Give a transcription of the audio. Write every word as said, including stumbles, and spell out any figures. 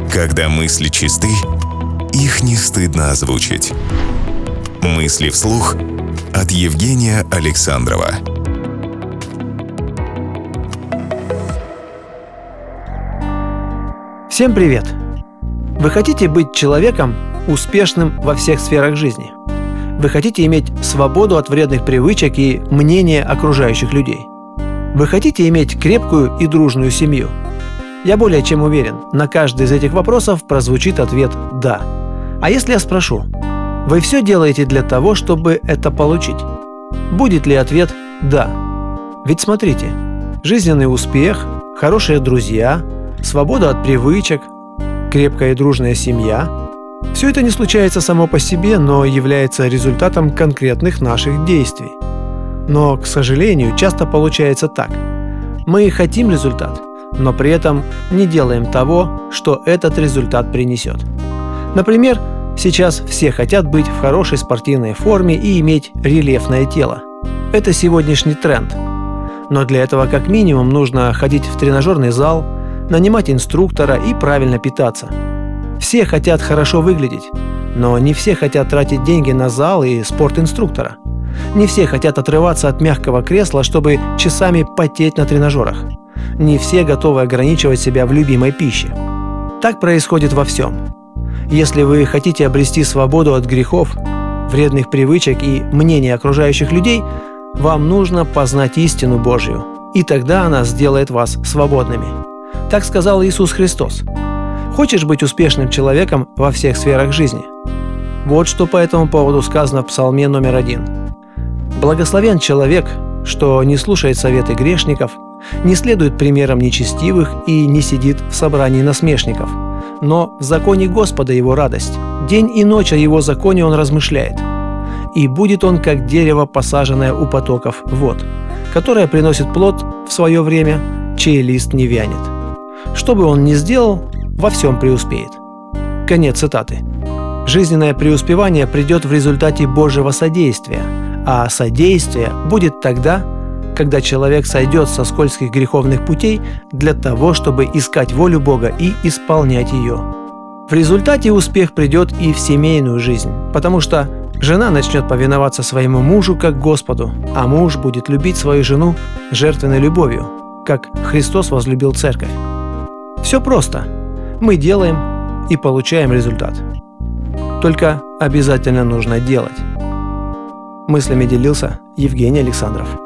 Когда мысли чисты, их не стыдно озвучить. Мысли вслух от Евгения Александрова. Всем привет! Вы хотите быть человеком, успешным во всех сферах жизни? Вы хотите иметь свободу от вредных привычек и мнения окружающих людей? Вы хотите иметь крепкую и дружную семью? Я более чем уверен, на каждый из этих вопросов прозвучит ответ «да». А если я спрошу, вы все делаете для того, чтобы это получить? Будет ли ответ «да»? Ведь смотрите, жизненный успех, хорошие друзья, свобода от привычек, крепкая и дружная семья – все это не случается само по себе, но является результатом конкретных наших действий. Но, к сожалению, часто получается так. Мы хотим результат, но при этом не делаем того, что этот результат принесет. Например, сейчас все хотят быть в хорошей спортивной форме и иметь рельефное тело. Это сегодняшний тренд. Но для этого как минимум нужно ходить в тренажерный зал, нанимать инструктора и правильно питаться. Все хотят хорошо выглядеть, но не все хотят тратить деньги на зал и спортинструктора. Не все хотят отрываться от мягкого кресла, чтобы часами потеть на тренажерах. Не все готовы ограничивать себя в любимой пище. Так происходит во всем. Если вы хотите обрести свободу от грехов, вредных привычек и мнений окружающих людей, вам нужно познать истину Божью, и тогда она сделает вас свободными. Так сказал Иисус Христос. Хочешь быть успешным человеком во всех сферах жизни? Вот что по этому поводу сказано в Псалме номер один. «Благословен человек, что не слушает советы грешников, не следует примерам нечестивых и не сидит в собрании насмешников, но в законе Господа его радость, день и ночь о его законе он размышляет. И будет он, как дерево, посаженное у потоков вод, которое приносит плод в свое время, чей лист не вянет. Что бы он ни сделал, во всем преуспеет». Конец цитаты. Жизненное преуспевание придет в результате Божьего содействия, а содействие будет тогда, когда человек сойдет со скользких греховных путей для того, чтобы искать волю Бога и исполнять ее. В результате успех придет и в семейную жизнь, потому что жена начнет повиноваться своему мужу как Господу, а муж будет любить свою жену жертвенной любовью, как Христос возлюбил церковь. Все просто. Мы делаем и получаем результат. Только обязательно нужно делать. Мыслями делился Евгений Александров.